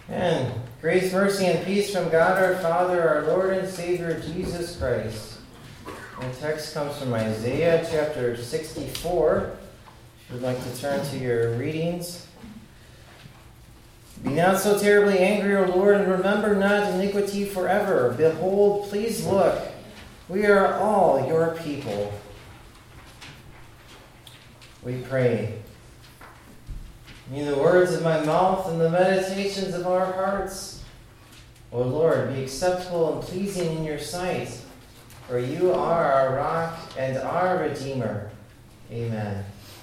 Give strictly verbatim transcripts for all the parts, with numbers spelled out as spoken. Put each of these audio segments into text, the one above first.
And grace, mercy, and peace from God our Father, our Lord and Savior, Jesus Christ. The text comes from Isaiah chapter sixty-four. If you'd like to turn to your readings. Be not so terribly angry, O Lord, and remember not iniquity forever. Behold, please look, we are all your people. We pray. May the words of my mouth and the meditations of our hearts, O Lord, be acceptable and pleasing in your sight, for you are our rock and our Redeemer. Amen.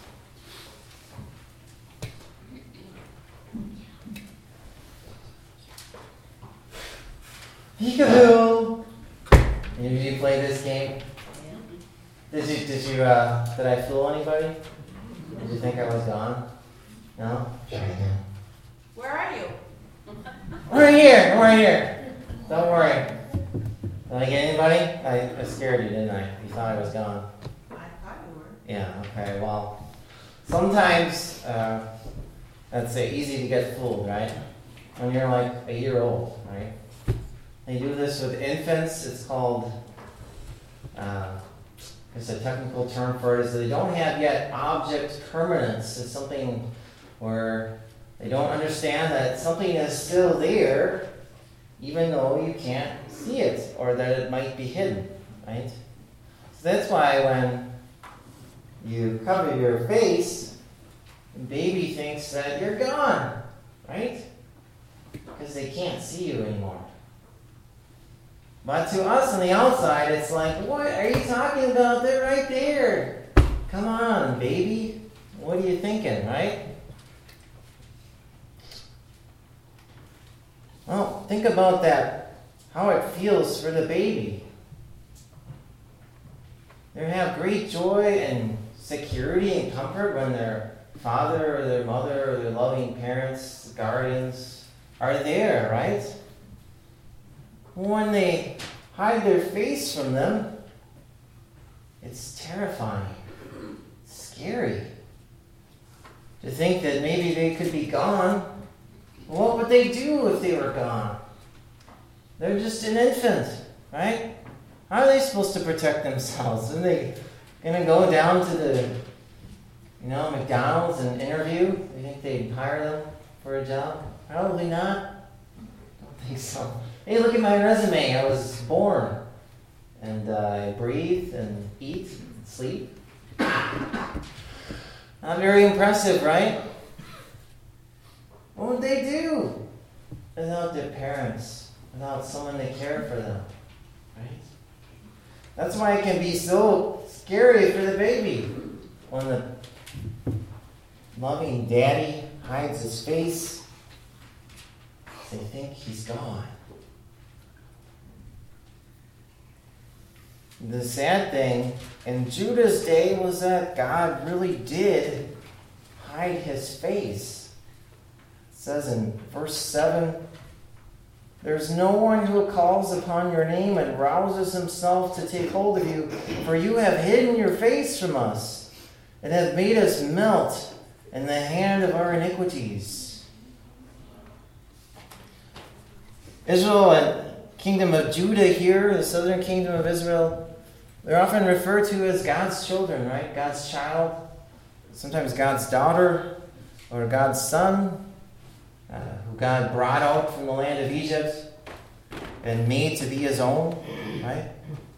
Peekaboo! Did you play this game? Did you? Did you? Uh, did I fool anybody? Did you think I was gone? No? Try again. Where are you? We're here. We're here. Don't worry. Did I get anybody? I, I scared you, didn't I? You thought I was gone. I thought you were. Yeah. Okay. Well, sometimes uh, that's uh, easy to get fooled, right? When you're like a year old, right? They do this with infants. It's called, uh, it's a technical term for it, is they don't have yet object permanence. It's something where they don't understand that something is still there, even though you can't see it, or that it might be hidden, right? So that's why when you cover your face, the baby thinks that you're gone, right? Because they can't see you anymore. But to us on the outside, it's like, what are you talking about? They're right there. Come on, baby. What are you thinking, right? Well, think about that, how it feels for the baby. They have great joy and security and comfort when their father or their mother or their loving parents, guardians are there, right? When they hide their face from them, it's terrifying, scary. To think that maybe they could be gone. What would they do if they were gone? They're just an infant, right? How are they supposed to protect themselves? Are they going to go down to the, you know, McDonald's and interview? Do you think they'd hire them for a job? Probably not. I don't think so. Hey, look at my resume. I was born. And uh, I breathe and eat and sleep. Not very impressive, right? What would they do without their parents, without someone to care for them, right? That's why it can be so scary for the baby when the loving daddy hides his face. They think he's gone. The sad thing in Judah's day was that God really did hide his face. It says in verse seven, "There's no one who calls upon your name and rouses himself to take hold of you, for you have hidden your face from us and have made us melt in the hand of our iniquities." Israel and kingdom of Judah here, the southern kingdom of Israel, they're often referred to as God's children, right? God's child, sometimes God's daughter, or God's son, uh, who God brought out from the land of Egypt and made to be his own, right?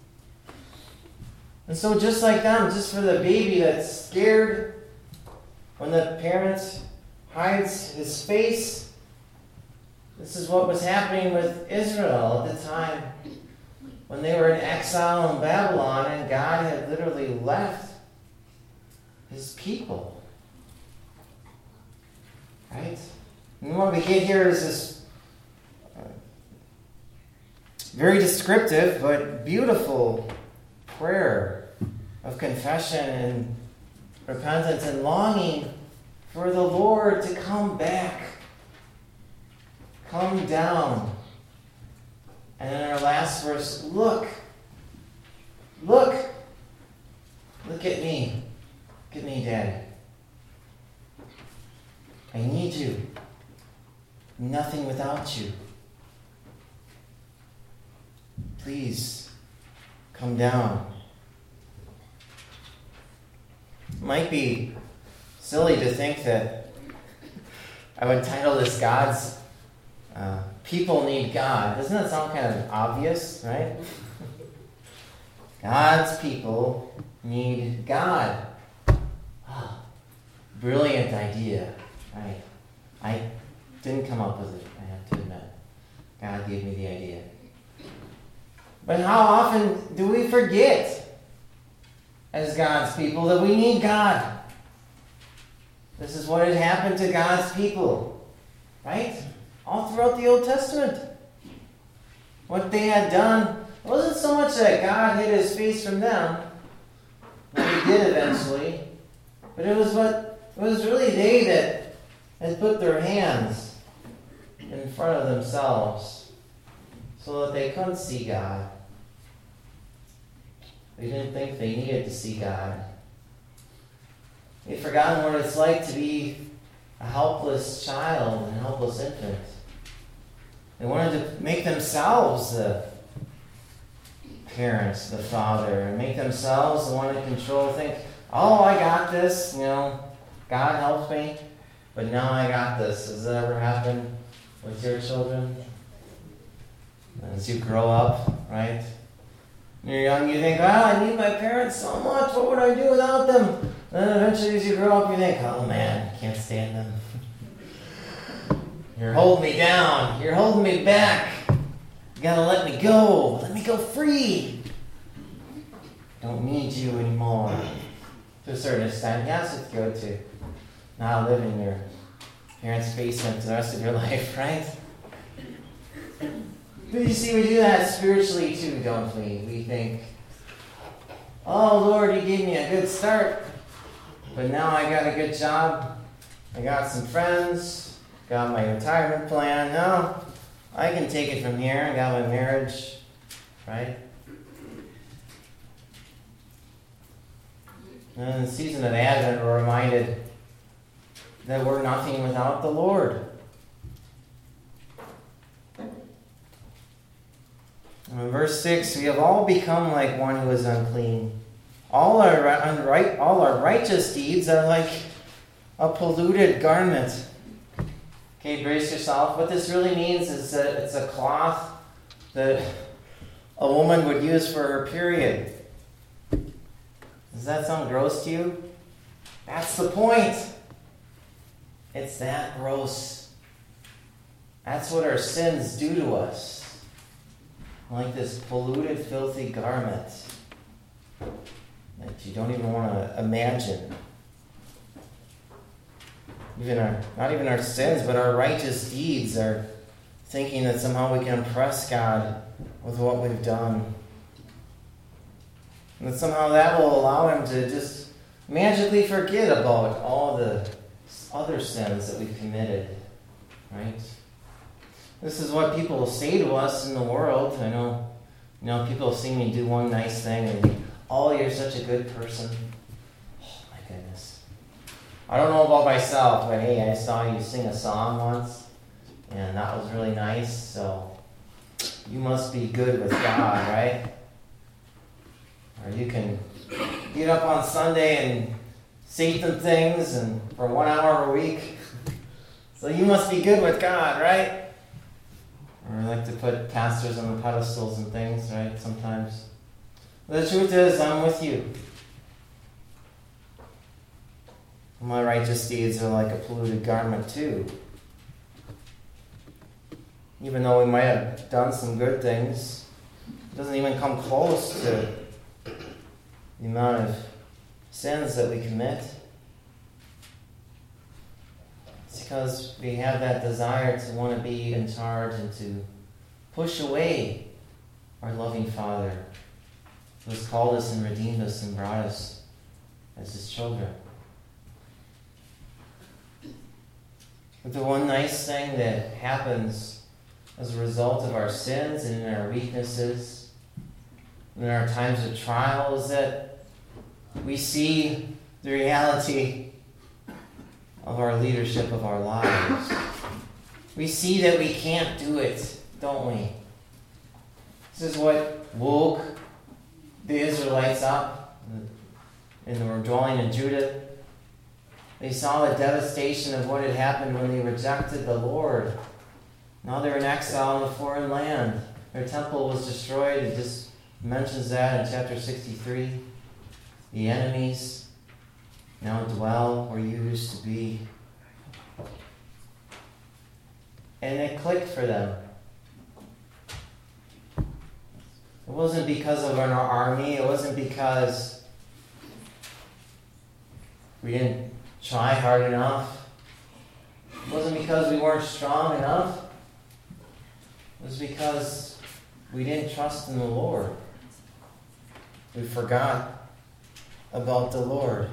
And so just like them, just for the baby that's scared when the parent hides his face, this is what was happening with Israel at the time when they were in exile in Babylon, and God had literally left his people. Right? And what we get here is this uh, very descriptive but beautiful prayer of confession and repentance and longing for the Lord to come back, come down. And in our last verse, look, look, look at me, look at me, Daddy. I need you. nothing without you. Please come down. It might be silly to think that I would title this God's uh, People Need God. Doesn't that sound kind of obvious, right? God's people need God. Oh, brilliant idea, right? I didn't come up with it, I have to admit. God gave me the idea. But how often do we forget, as God's people, that we need God? This is what had happened to God's people, right? All throughout the Old Testament. What they had done, it wasn't so much that God hid his face from them, like he did eventually, but it was what it was really they that had put their hands in front of themselves so that they couldn't see God. They didn't think they needed to see God. They'd forgotten what it's like to be a helpless child and a helpless infant. They wanted to make themselves the parents, the father, and make themselves the one in control. Think, oh, I got this, you know, God helps me, but now I got this. Does that ever happen with your children? As you grow up, right? When you're young, you think, oh, I need my parents so much. What would I do without them? And then eventually as you grow up, you think, oh man, can't stand them. You're holding me down. You're holding me back. You gotta let me go. Let me go free. Don't need you anymore. To a certain extent, yes, it's good to not live in your parents' basement for the rest of your life, right? But you see, we do that spiritually too, don't we? We think, oh Lord, you gave me a good start, but now I got a good job. I got some friends, got my retirement plan. Now I can take it from here. I got my marriage, right? And in the season of Advent, we're reminded that we're nothing without the Lord. In verse six, we have all become like one who is unclean. All our unright, all our righteous deeds are like a polluted garment. Okay, brace yourself. What this really means is that it's a cloth that a woman would use for her period. Does that sound gross to you? That's the point. It's that gross. That's what our sins do to us. Like this polluted, filthy garment that you don't even want to imagine. Even our, not even our sins, but our righteous deeds are thinking that somehow we can impress God with what we've done. And that somehow that will allow him to just magically forget about all the other sins that we've committed. Right? This is what people will say to us in the world. I know, you know, people see me do one nice thing and think, oh, you're such a good person. Oh, my goodness. I don't know about myself, but hey, I saw you sing a song once, and that was really nice, so you must be good with God, right? Or you can get up on Sunday and say some things and for one hour a week. So you must be good with God, right? Or we like to put pastors on the pedestals and things, right, sometimes. The truth is, I'm with you. My righteous deeds are like a polluted garment too. Even though we might have done some good things, it doesn't even come close to the amount of sins that we commit. It's because we have that desire to want to be in charge and to push away our loving Father who has called us and redeemed us and brought us as his children. But the one nice thing that happens as a result of our sins and in our weaknesses, in our times of trial, is that we see the reality of our leadership of our lives. we see that we can't do it, don't we? This is what woke the Israelites up and they were dwelling in Judah. They saw the devastation of what had happened when they rejected the Lord. Now they're in exile in a foreign land. Their temple was destroyed. It just mentions that in chapter sixty-three. The enemies now dwell where you used to be. And it clicked for them. It wasn't because of our army. It wasn't because we didn't try hard enough. It wasn't because we weren't strong enough. It was because we didn't trust in the Lord. We forgot about the Lord.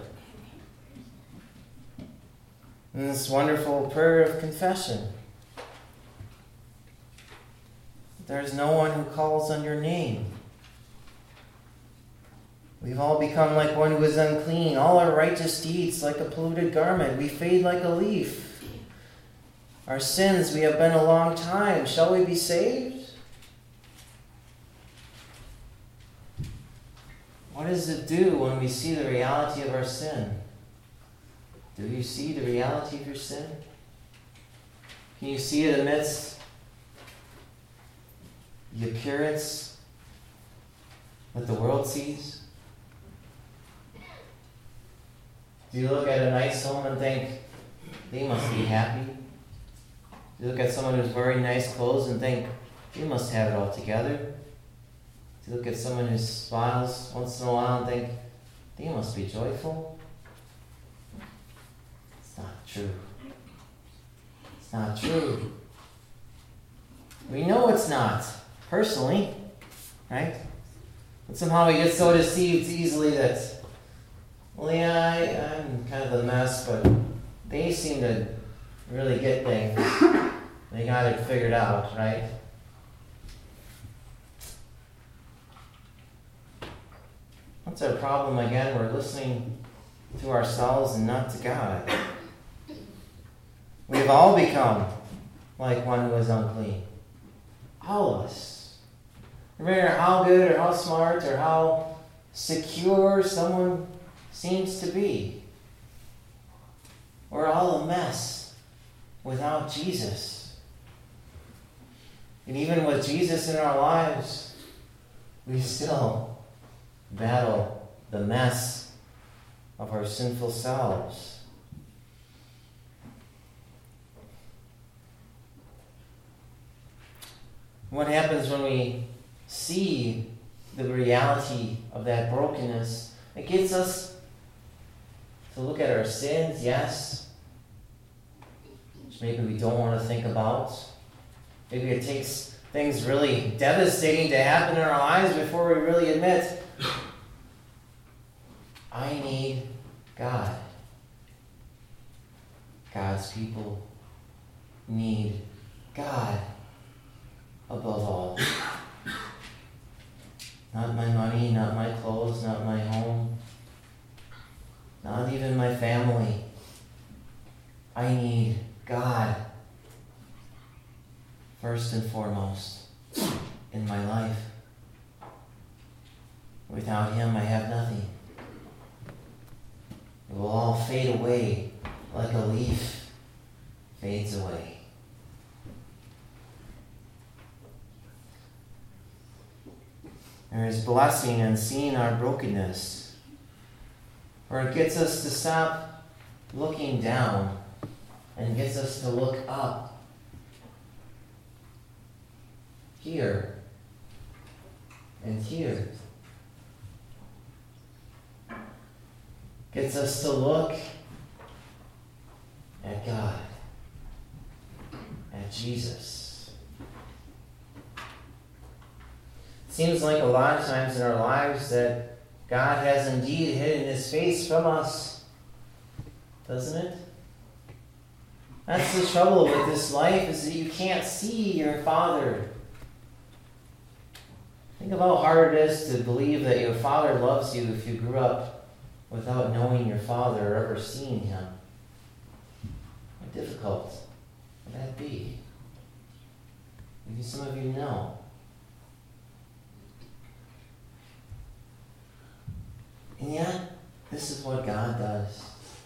And this wonderful prayer of confession. There's no one who calls on your name. We've all become like one who is unclean. All our righteous deeds like a polluted garment. We fade like a leaf. Our sins, we have been a long time. Shall we be saved? What does it do when we see the reality of our sin? Do you see the reality of your sin? Can you see it amidst the appearance that the world sees? Do you look at a nice home and think, they must be happy? Do you look at someone who's wearing nice clothes and think, they must have it all together? Do you look at someone who smiles once in a while and think, they must be joyful? It's not true. It's not true. We know it's not. Personally, right? But somehow we get so deceived easily that, well, yeah, I, I'm kind of a mess, but they seem to really get things. They got it figured out, right? What's our problem again? We're listening to ourselves and not to God. We've all become like one who is unclean. All of us. No matter how good or how smart or how secure someone seems to be, we're all a mess without Jesus. And even with Jesus in our lives, we still battle the mess of our sinful selves. What happens when we see the reality of that brokenness? It gets us to look at our sins, yes, which maybe we don't want to think about. Maybe it takes things really devastating to happen in our lives before we really admit, I need God. God's people need God above all. Not my money, not my clothes, not my home, not even my family. I need God first and foremost in my life. Without Him, I have nothing. It will all fade away like a leaf fades away. There is blessing in seeing our brokenness, for it gets us to stop looking down and gets us to look up. Here and here. Gets us to look at God, at Jesus. Seems like a lot of times in our lives that God has indeed hidden His face from us, doesn't it? That's the trouble with this life, is that you can't see your Father. Think of how hard it is to believe that your Father loves you if you grew up without knowing your Father or ever seeing Him. How difficult would that be? Maybe some of you know. And yet, this is what God does.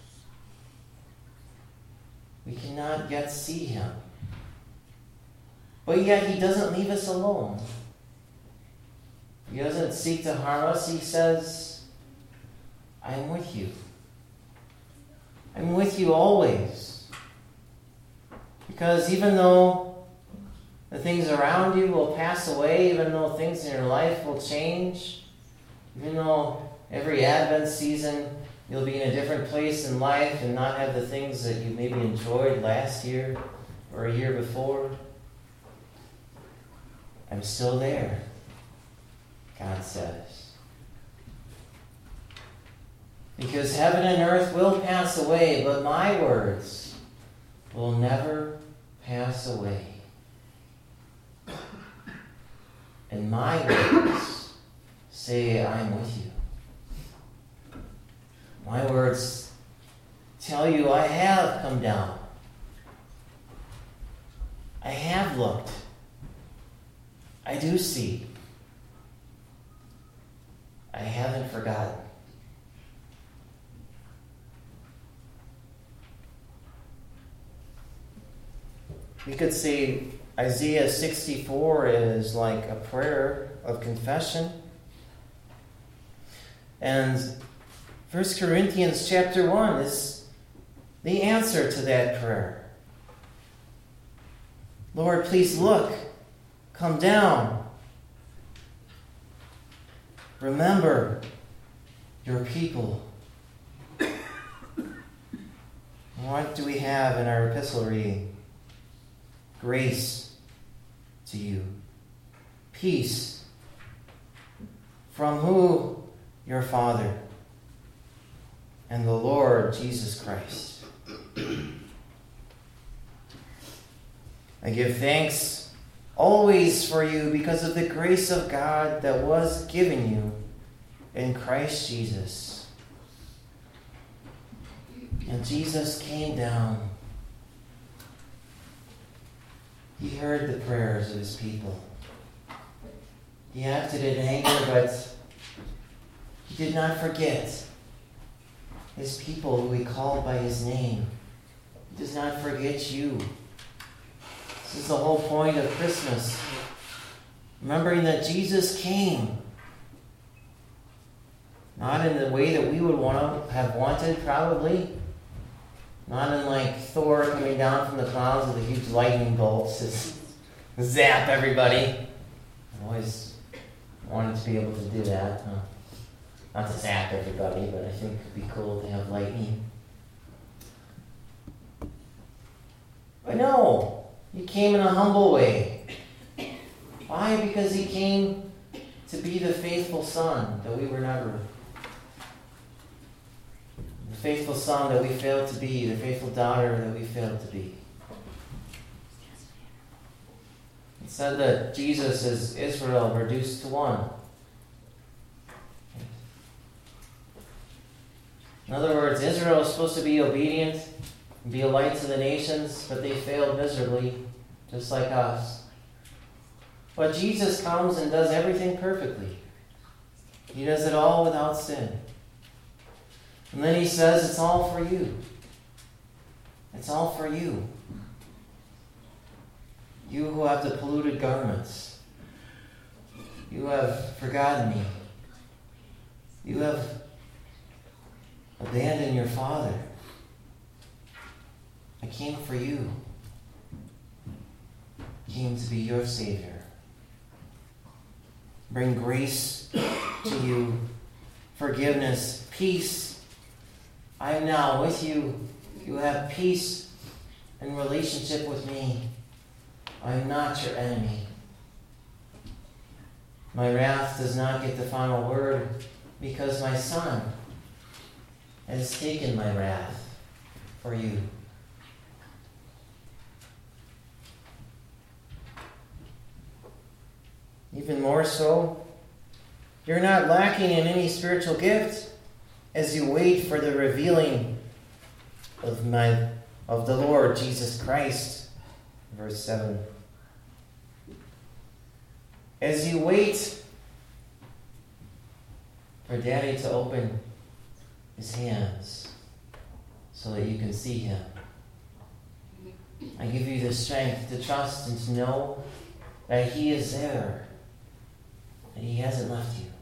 We cannot yet see him. But yet he doesn't leave us alone. He doesn't seek to harm us. He says, I am with you. I'm with you always. Because even though the things around you will pass away, even though things in your life will change, even though every Advent season you'll be in a different place in life and not have the things that you maybe enjoyed last year or a year before, I'm still there, God says. Because heaven and earth will pass away, but my words will never pass away. And my words say, I'm with you. My words tell you I have come down. I have looked. I do see. I haven't forgotten. We could say Isaiah sixty-four is like a prayer of confession. And First Corinthians chapter one is the answer to that prayer. Lord, please look. Come down. Remember your people. What do we have in our epistle reading? Grace to you. Peace. From who? Your Father and the Lord Jesus Christ. I give thanks always for you because of the grace of God that was given you in Christ Jesus. And Jesus came down. He heard the prayers of his people. He acted in anger, but he did not forget his people who he called by his name. He does not forget you. This is the whole point of Christmas. Remembering that Jesus came. Not in the way that we would want to have wanted, probably. Not in like Thor coming down from the clouds with a huge lightning bolt to zap everybody. I always wanted to be able to do that. Huh? Not to zap everybody, but I think it'd be cool to have lightning. But no, he came in a humble way. Why? Because he came to be the faithful son that we were never. The faithful son that we failed to be, the faithful daughter that we failed to be. It said that Jesus is Israel reduced to one. In other words, Israel is supposed to be obedient and be a light to the nations, but they failed miserably, just like us. But Jesus comes and does everything perfectly. He does it all without sin. And then he says, it's all for you. It's all for you. You who have the polluted garments. You have forgotten me. You have abandoned your Father. I came for you. I came to be your Savior. Bring grace to you, forgiveness, peace. I am now with you. You have peace and relationship with me. I am not your enemy. My wrath does not get the final word because my Son has taken my wrath for you. Even more so, you're not lacking in any spiritual gift as you wait for the revealing of my of the Lord Jesus Christ. Verse seven. As you wait for Daddy to open his hands so that you can see him, I give you the strength to trust and to know that he is there, that he hasn't left you.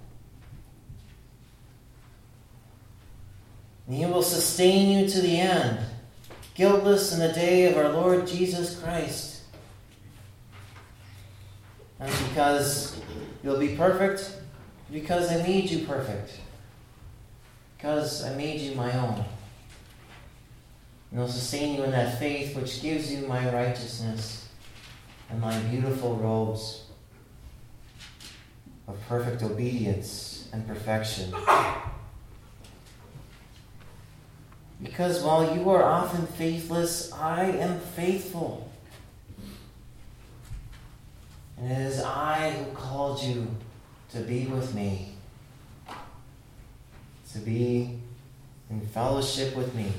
And he will sustain you to the end, guiltless in the day of our Lord Jesus Christ. Not because you'll be perfect, because I made you perfect. Because I made you my own. And he'll sustain you in that faith which gives you my righteousness and my beautiful robes of perfect obedience and perfection. Because while you are often faithless, I am faithful. And it is I who called you to be with me, to be in fellowship with me,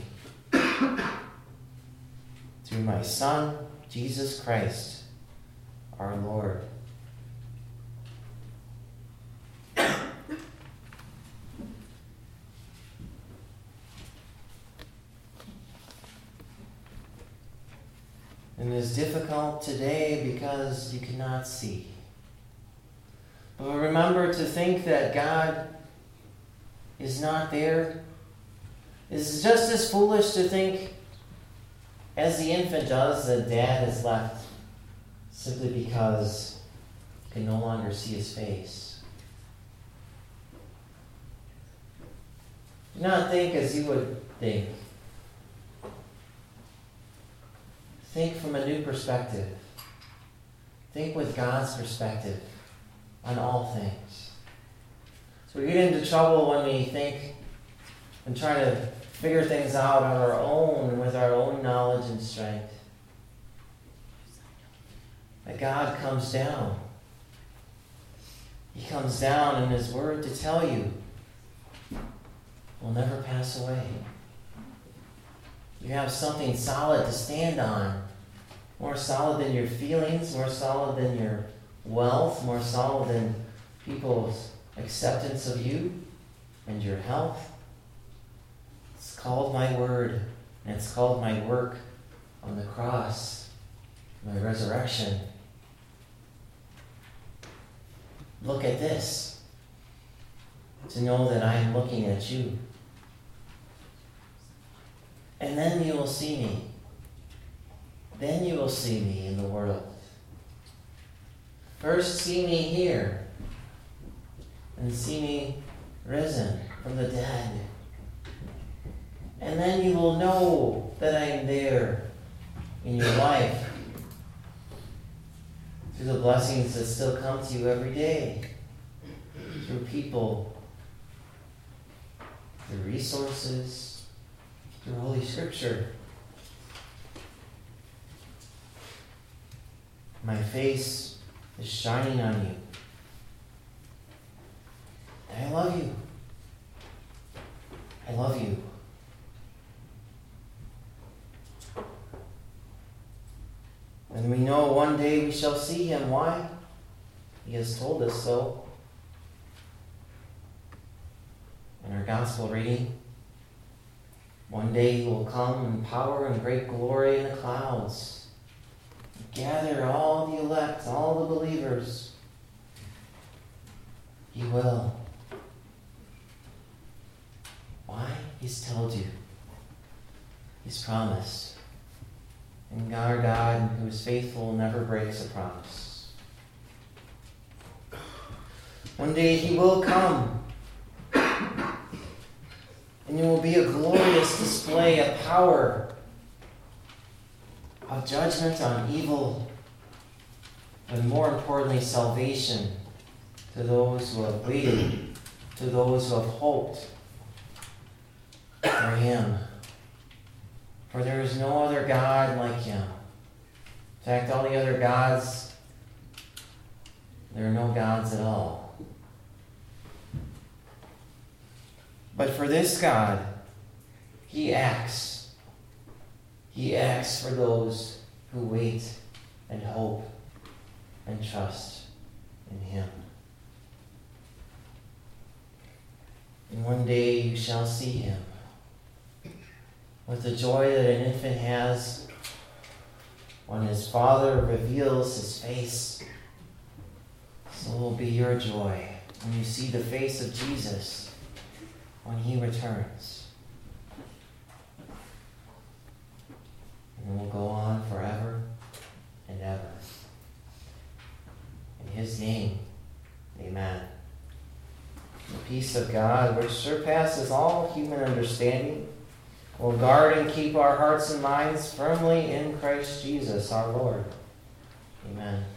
through my Son, Jesus Christ, our Lord. And it is difficult today because you cannot see. But remember to think that God is not there. It is just as foolish to think, as the infant does, that Dad has left simply because you can no longer see his face. Do not think as you would think. Think from a new perspective. Think with God's perspective on all things. So we get into trouble when we think and try to figure things out on our own and with our own knowledge and strength. That God comes down. He comes down in His Word to tell you will never pass away. You have something solid to stand on. More solid than your feelings, more solid than your wealth, more solid than people's acceptance of you and your health. It's called my word, and it's called my work on the cross, my resurrection. Look at this, to know that I am looking at you. And then you will see me. Then you will see me in the world. First see me here, and see me risen from the dead. And then you will know that I am there in your life through the blessings that still come to you every day, through people, through resources, through Holy Scripture. My face is shining on you. And I love you. I love you. And we know one day we shall see Him. Why? He has told us so. In our gospel reading, one day He will come in power and great glory in the clouds. Gather all the elect, all the believers. He will. Why? He's told you. He's promised. And our God, who is faithful, never breaks a promise. One day He will come. And it will be a glorious display of power, of judgment on evil, and more importantly, salvation to those who have waited, to those who have hoped for Him. For there is no other God like Him. In fact, all the other gods, there are no gods at all. But for this God, He acts. He acts for those who wait and hope and trust in him. And one day you shall see him with the joy that an infant has when his father reveals his face. So will be your joy when you see the face of Jesus when he returns. And it will go on forever and ever. In his name, amen. The peace of God, which surpasses all human understanding, will guard and keep our hearts and minds firmly in Christ Jesus our Lord. Amen.